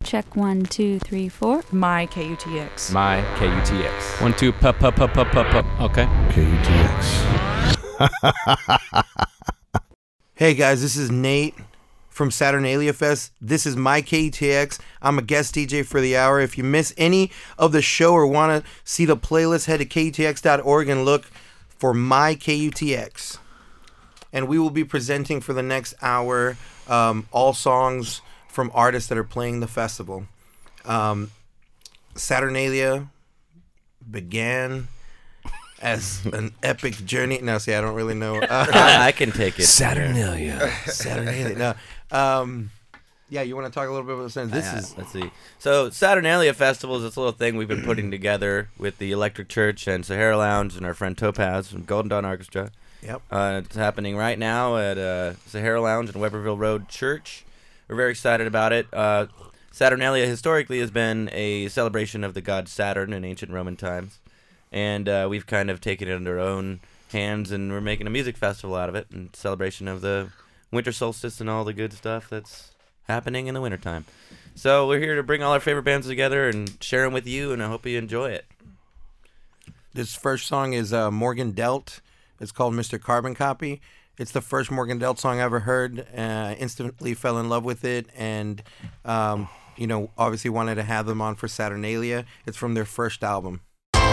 Check 1, 2, 3, 4. My KUTX. My KUTX. 1, 2, pup. Okay. KUTX. Hey guys, this is Nate from Saturnalia Fest. This is my KUTX. I'm a guest DJ for the hour. If you miss any of the show or want to see the playlist, head to KUTX.org and look for my KUTX. And we will be presenting for the next hour all songs from artists that are playing the festival. Saturnalia began as an epic journey. No, see, I don't really know. I can take it. Saturnalia. No. Yeah, you want to talk a little bit about this? Let's see. So Saturnalia Festival is this little thing we've been putting together with the Electric Church and Sahara Lounge and our friend Topaz from Golden Dawn Orchestra. Yep. It's happening right now at Sahara Lounge and Weberville Road Church. We're very excited about it. Saturnalia historically has been a celebration of the god Saturn in ancient Roman times. And we've kind of taken it into our own hands, and we're making a music festival out of it in celebration of the winter solstice and all the good stuff that's happening in the wintertime. So we're here to bring all our favorite bands together and share them with you, and I hope you enjoy it. This first song is Morgan Delt. It's called Mr. Carbon Copy. It's the first Morgan Delt song I ever heard. Instantly fell in love with it, and obviously wanted to have them on for Saturnalia. It's from their first album.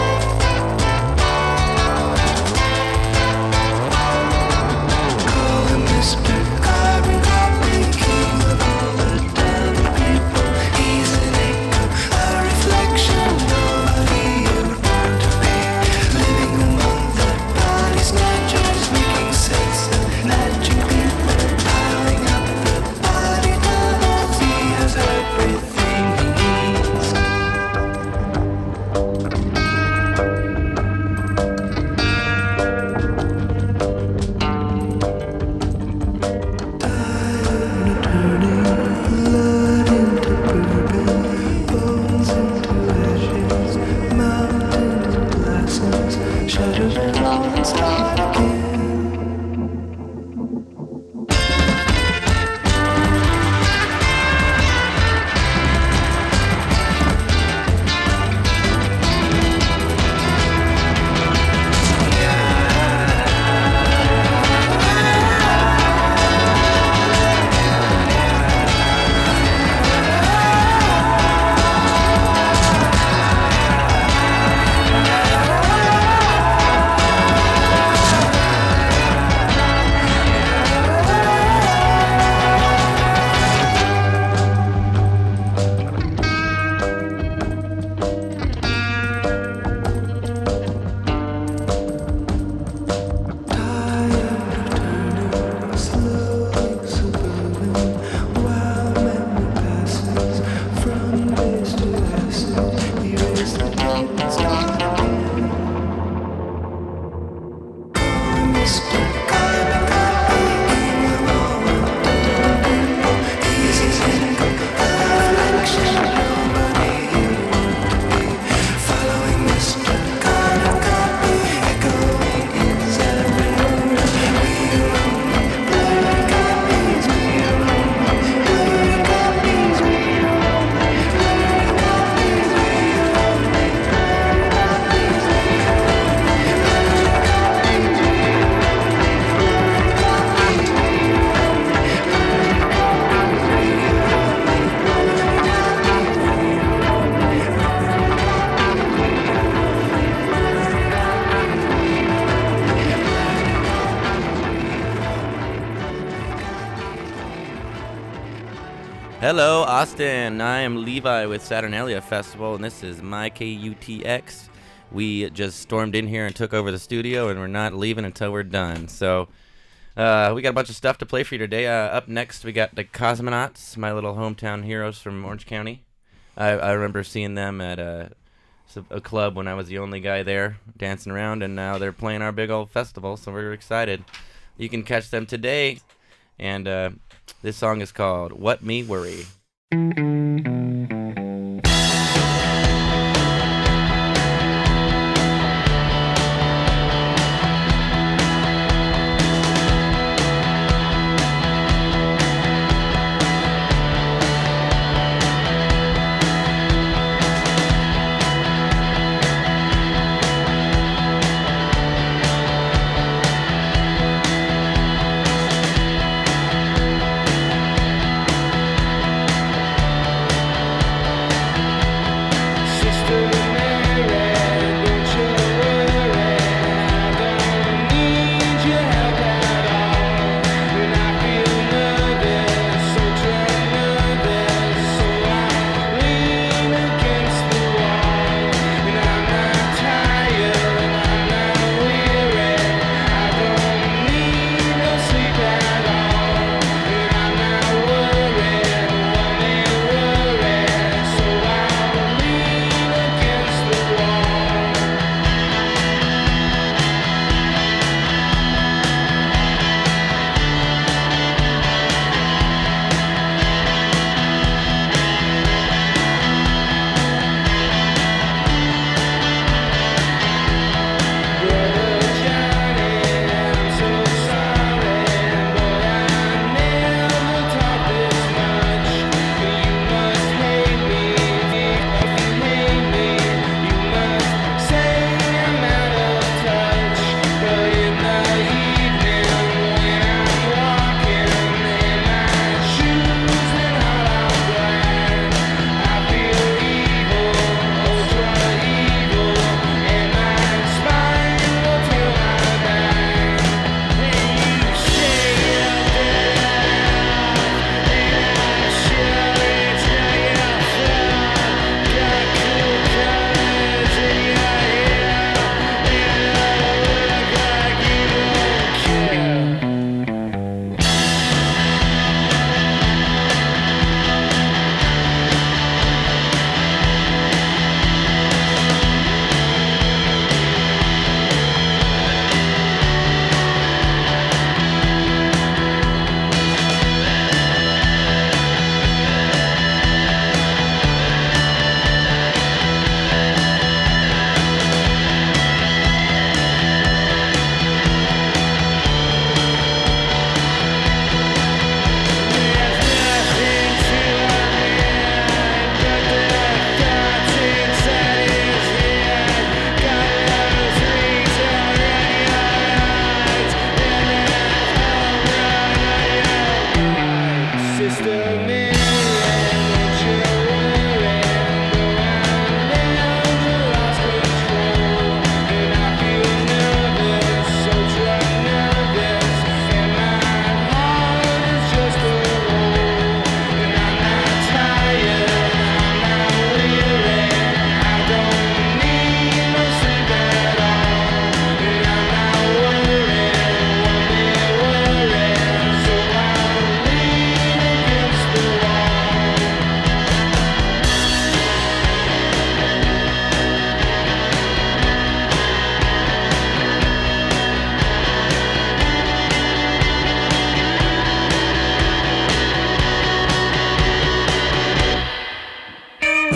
Mr. Carbon Copy, king of all the damn people. He's an echo, a reflection of who you want to be. Living among the body snatchers, making sense of magic people. Piling up the body doubles, he has everything he needs. Hello, Austin. I am Levi with Saturnalia Festival, and this is my KUTX. We just stormed in here and took over the studio, and we're not leaving until we're done. So we got a bunch of stuff to play for you today. Up next, we got the Cosmonauts, my little hometown heroes from Orange County. I remember seeing them at a club when I was the only guy there dancing around, and now they're playing our big old festival, so we're excited. You can catch them today, and this song is called What Me Worry.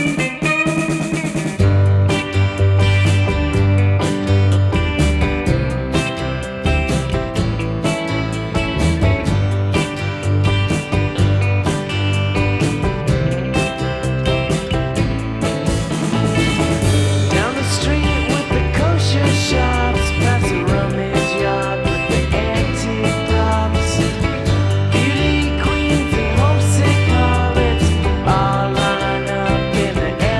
Down the street with the kosher shops, past the rummage yard with the antique props. Beauty queens and homesick harlots all line up in the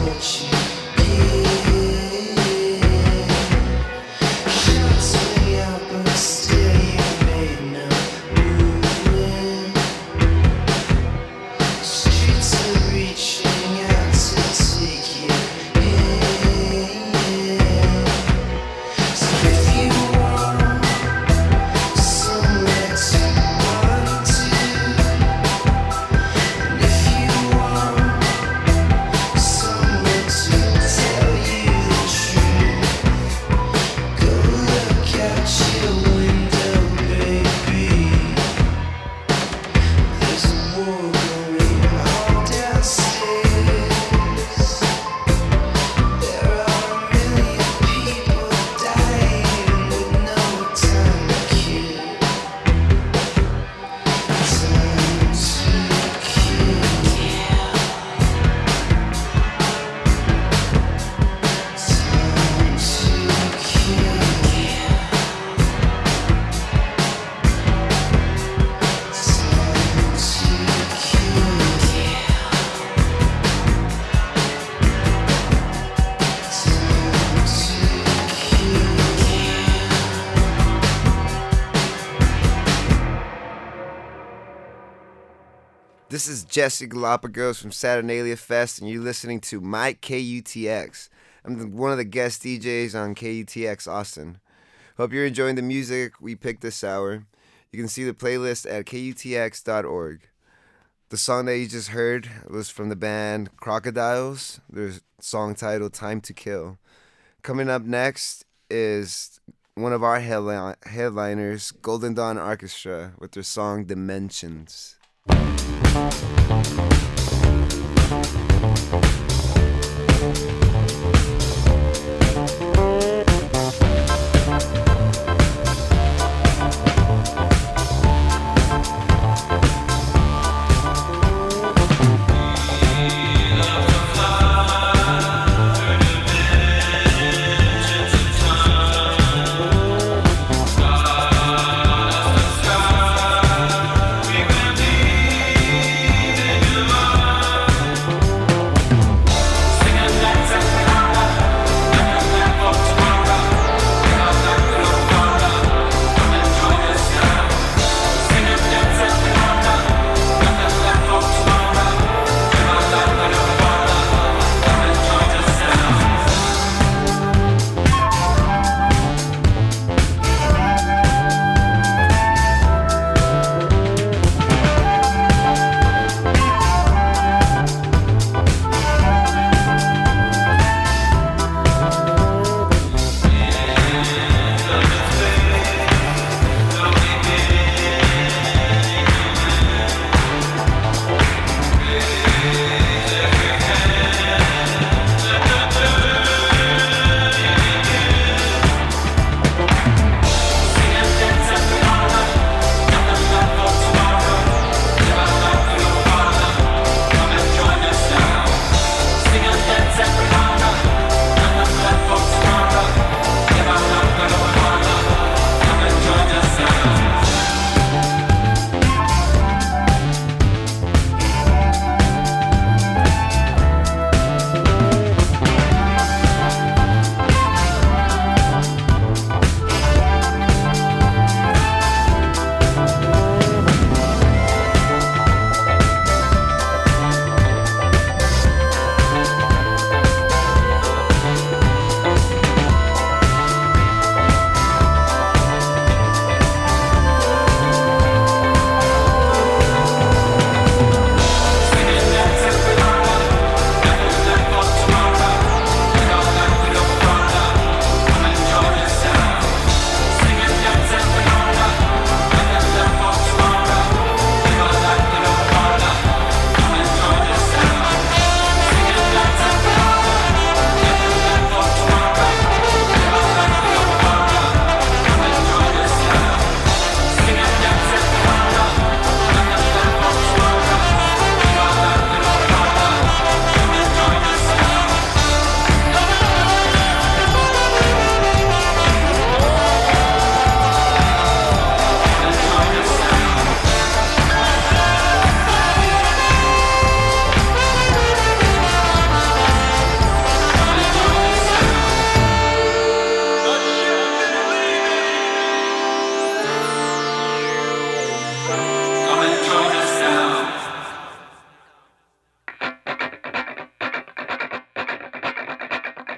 This is Jesse Galapagos from Saturnalia Fest, and you're listening to My KUTX. I'm one of the guest DJs on KUTX Austin. Hope you're enjoying the music we picked this hour. You can see the playlist at KUTX.org. The song that you just heard was from the band Crocodiles. Their song titled Time to Kill. Coming up next is one of our headliners, Golden Dawn Orchestra, with their song Dimensions.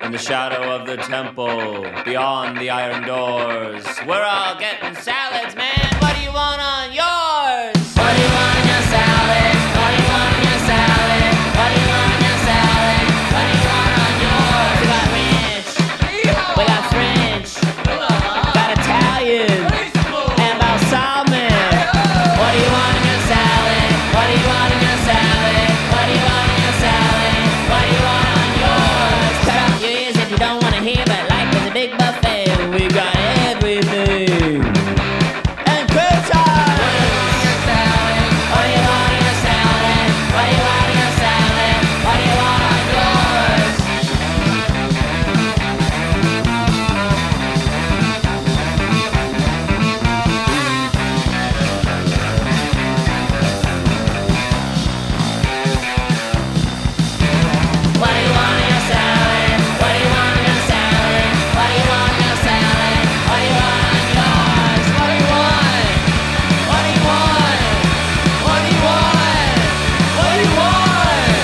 in the shadow of the temple, beyond the iron doors. We're all getting salads, man. What do you want on yours? What do you want on your salad? What do you want on your salad? What do you want on your salad? What do you want on yours? We got ranch, we got French, got Italian, and balsamic. What do you want on your salad? What do you want on your salad? What do you want on your salad? What do you want on yours? Cut off your ears if you don't want to hear, but life is a big buffet. We got everything. And croutons! What do you want on your salad? What do you want on your salad? What do you want on yours? What do you want on your salad? What do you want on your salad? What do you want on your salad? What do you want on yours? What do you want? What do you want? What do you want? What do you want?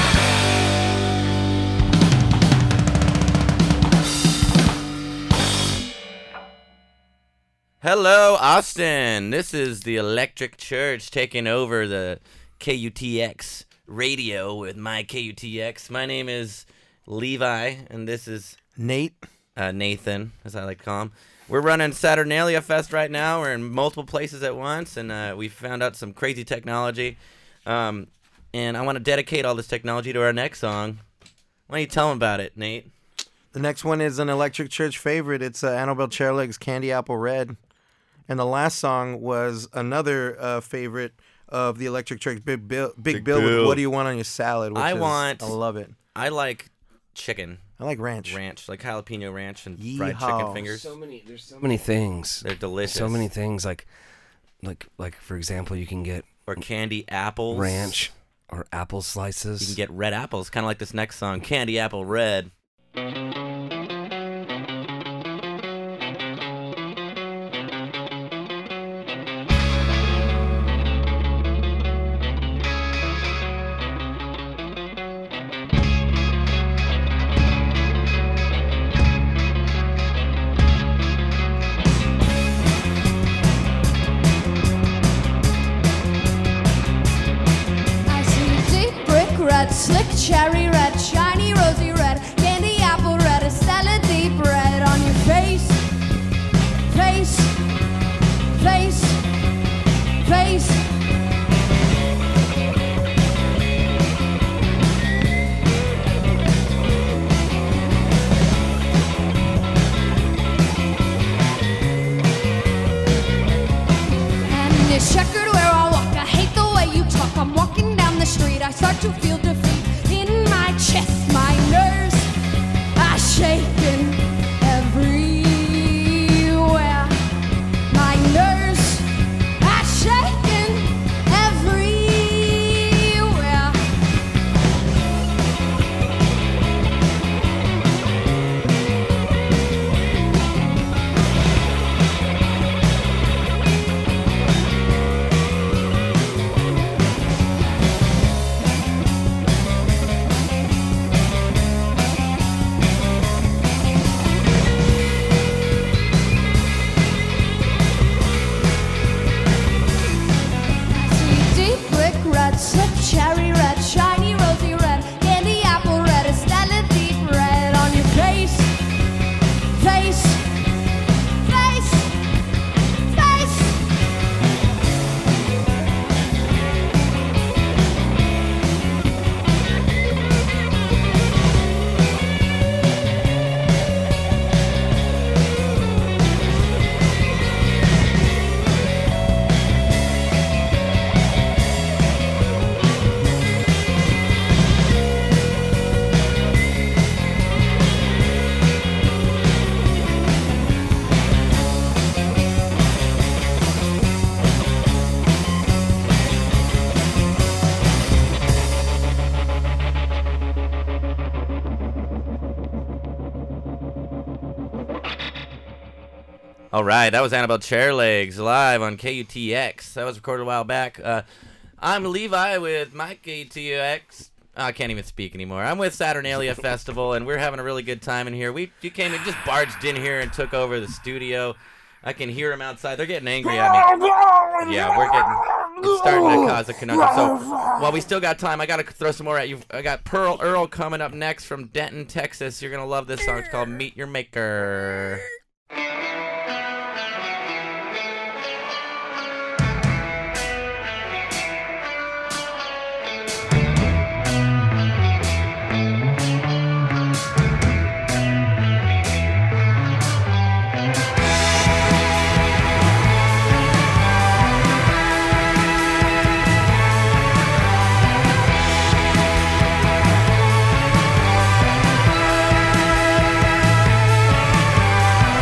Hello, Austin. This is the Electric Church taking over the KUTX radio with my KUTX. My name is Levi, and this is Nate. Nathan, as I like to call him. We're running Saturnalia Fest right now. We're in multiple places at once, and we found out some crazy technology. And I want to dedicate all this technology to our next song. Why don't you tell them about it, Nate? The next one is an Electric Church favorite. It's Annabelle Chairleg's Candy Apple Red. And the last song was another favorite of the Electric Church, Big Bill with What Do You Want on Your Salad? Which I I love it. I like chicken. I like ranch. Ranch, like jalapeno ranch and fried chicken Yeehaw. fingers. There's so many things. They're delicious. So many things like for example, you can get Or candy apples. ranch or apple slices. You can get red apples, kind of like this next song, Candy Apple Red. I see deep brick red, slick cherry red, shiny rosy red, candy apple red, a salad deep red on your face, face, face, face. And it's checkered where I walk. I hate the way you talk. I'm walking down the street. I start to feel defeat in my chest. My nerves are shaking everywhere. My nerves are shaking everywhere. Deep brick red, slick cherry red, shiny rosy red, candy apple red, a salad deep red on your face, face, face, face. All right, that was Annabelle Chairlegs live on KUTX. That was recorded a while back. I'm Levi with my KUTX. I can't even speak anymore. I'm with Saturnalia Festival, and we're having a really good time in here. You came and just barged in here and took over the studio. I can hear them outside. They're getting angry at me. Yeah, it's starting to cause a conundrum. So while we still got time, I got to throw some more at you. I got Pearl Earl coming up next from Denton, Texas. You're going to love this song. It's called Meet Your Maker. Meet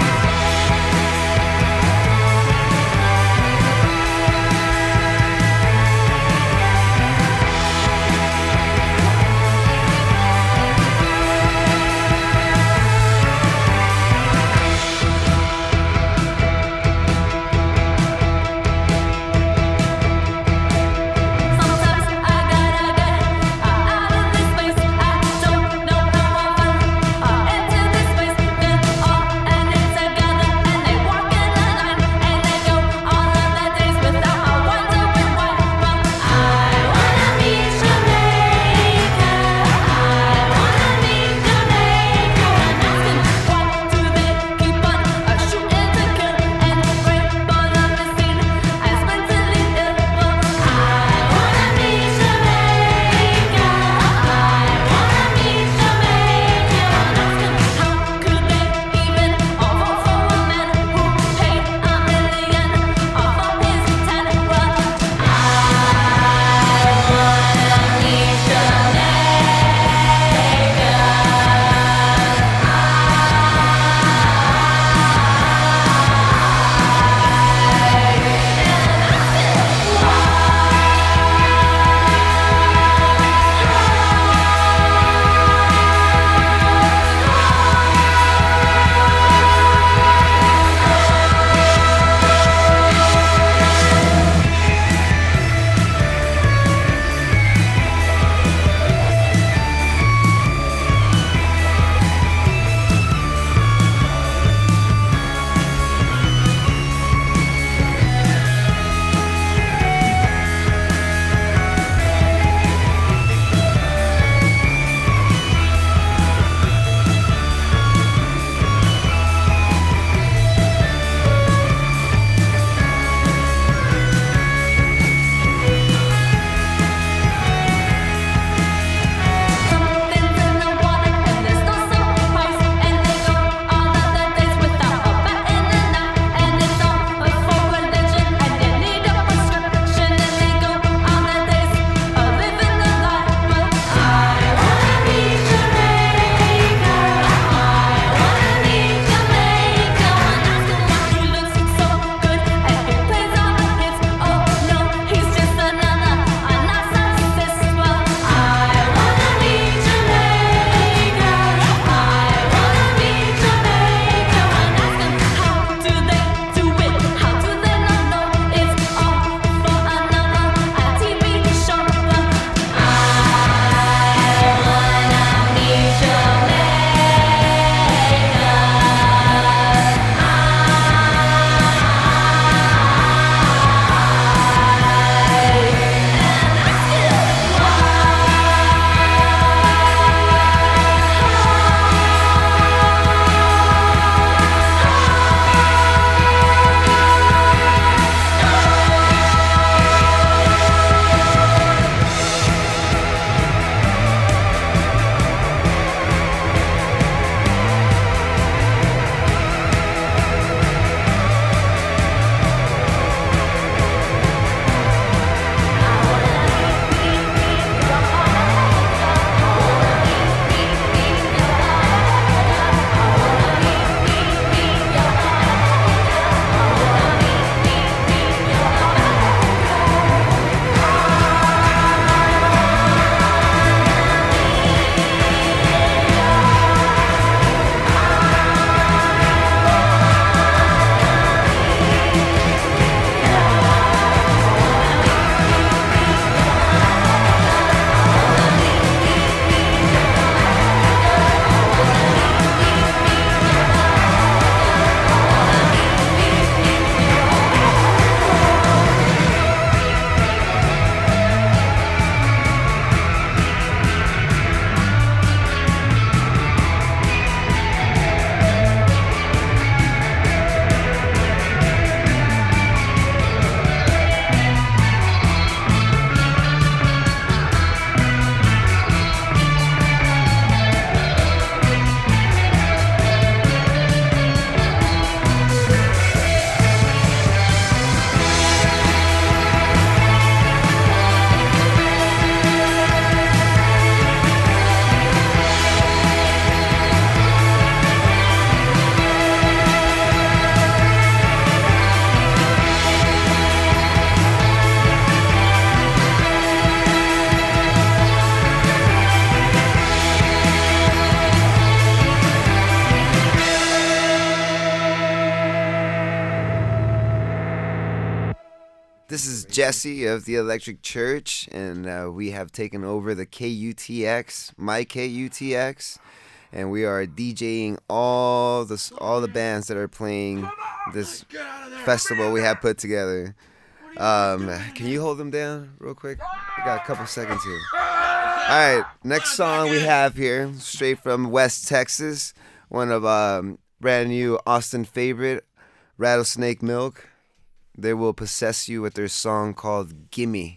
This is Jesse of the Electric Church, and we have taken over the KUTX, my KUTX, and we are DJing all the bands that are playing this festival we have put together. Can you hold them down real quick? We got a couple seconds here. All right, next song we have here, straight from West Texas, one of brand new Austin favorite, Rattlesnake Milk. They will possess you with their song called Gimme.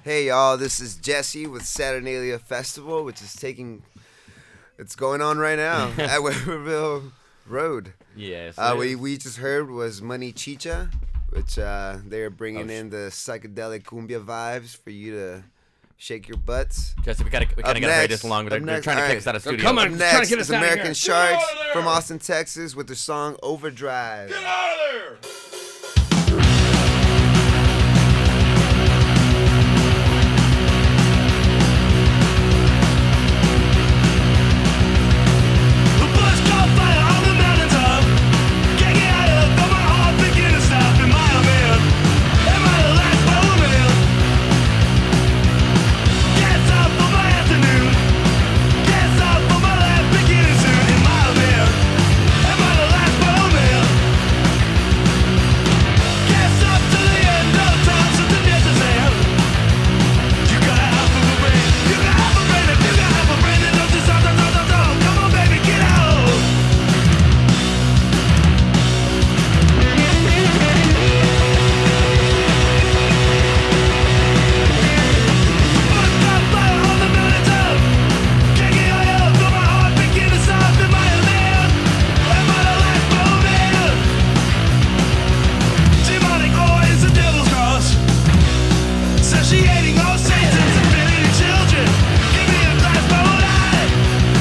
Hey y'all, this is Jesse with Saturnalia Festival, which is it's going on right now at Weaverville Road. Yes. We just heard was Money Chicha, which they're bringing in the psychedelic cumbia vibes for you to shake your butts. Jesse, we gotta hurry this along. They're trying to kick us out of studio. Come on, Up trying to next get is us out of American here. Sharks from Austin, Texas, with their song Overdrive. Get out of there! The bush caught fire on the mountaintop. Can't get out of, but my heart begin to stop. Am I a man? Am I the last moment? Get up for my afternoon. Get up for my life beginning soon. Am I a man? Am I the last moment? Get up to the end of time, so the death is there. You gotta have a brain. You gotta have a brain. If you gotta have a brain, then don't just don't. Come on, baby, get out. Bush caught fire on the mountaintop. Can't get high up, but my heart begin to stop. Am I a man? Am I the last moment? Demonic oil is the devil's cross. Satiating all Satan's infinity children. Give me a glass bowl eye.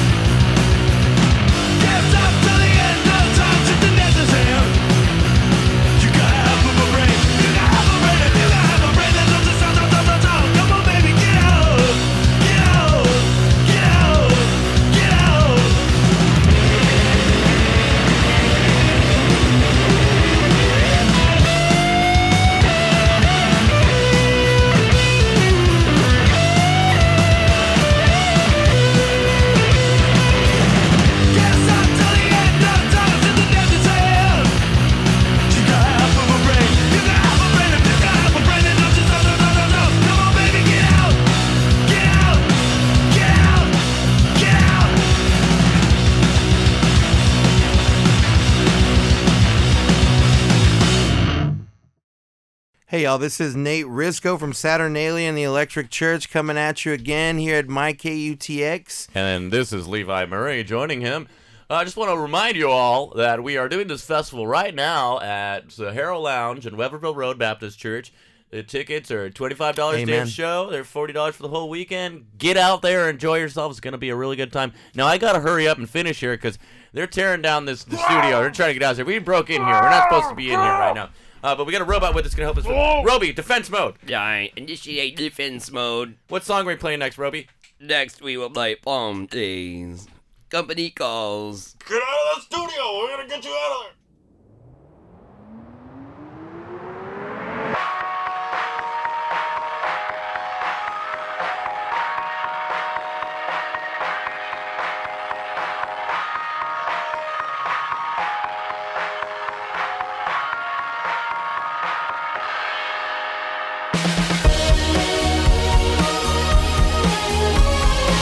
Get up to the end of time, to the net is here. You gotta have a brain. You gotta have a brain. If you gotta have a brain, then don't just don't. Come on, baby, get out. Get out. Get out. Get out. Get up to the end of time, to the net is here. You gotta have a brain. You gotta have a brain. If you gotta have a brain, then don't just don't. Come on, baby, get out. Get out. Get out. Get out. Hey y'all, this is Nate Risco from Saturnalia and the Electric Church coming at you again here at MyKUTX. And this is Levi Murray joining him. I just want to remind you all that we are doing this festival right now at the Harrow Lounge in Weaverville Road Baptist Church. The tickets are $25 a day Amen. of show. They're $40 for the whole weekend. Get out there, enjoy yourselves. It's going to be a really good time. Now, I got to hurry up and finish here because they're tearing down the studio. They're trying to get out here. We broke in here. We're not supposed to be in here right now. But we got a robot with us going to help us. Roby, defense mode. I initiate defense mode. What song are we playing next, Roby? Next, we will play Palm Days. Company calls. Get out of the studio. We're going to get you out of there.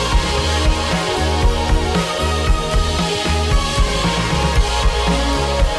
You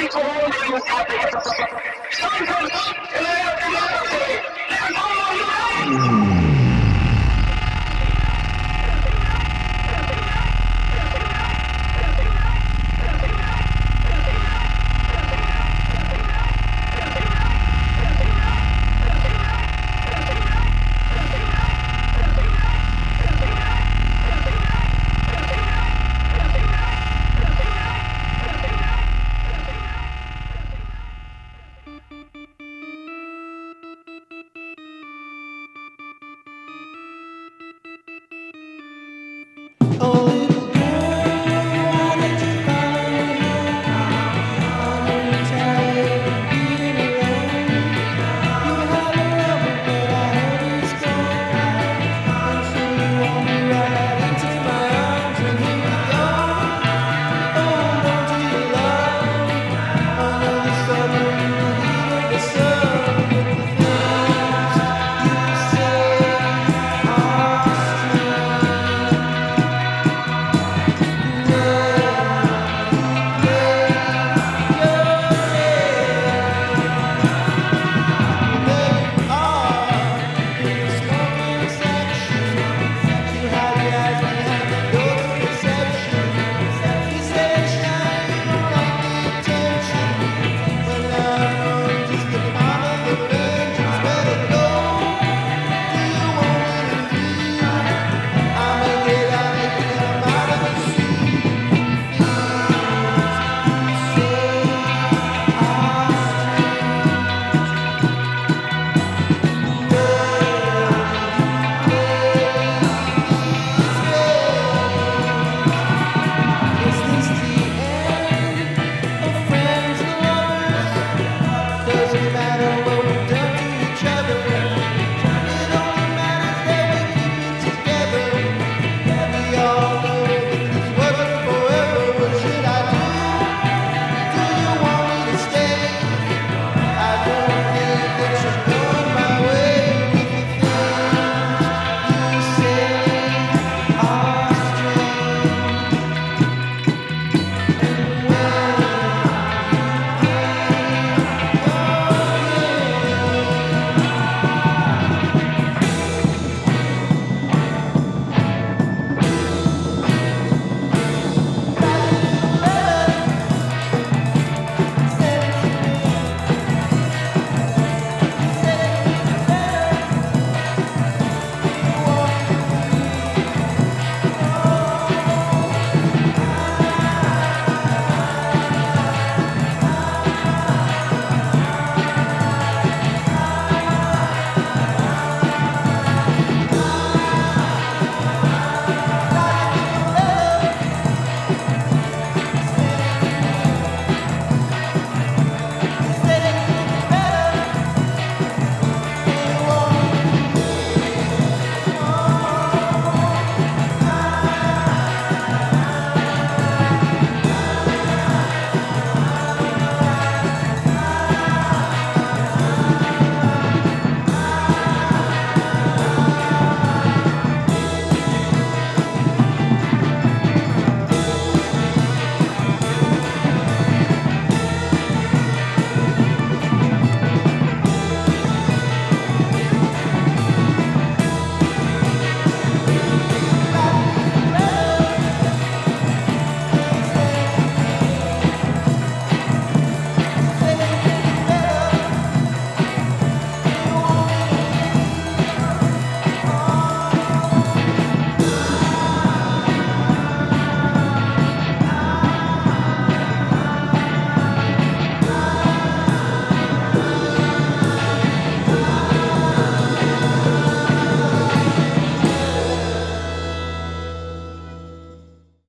Sometimes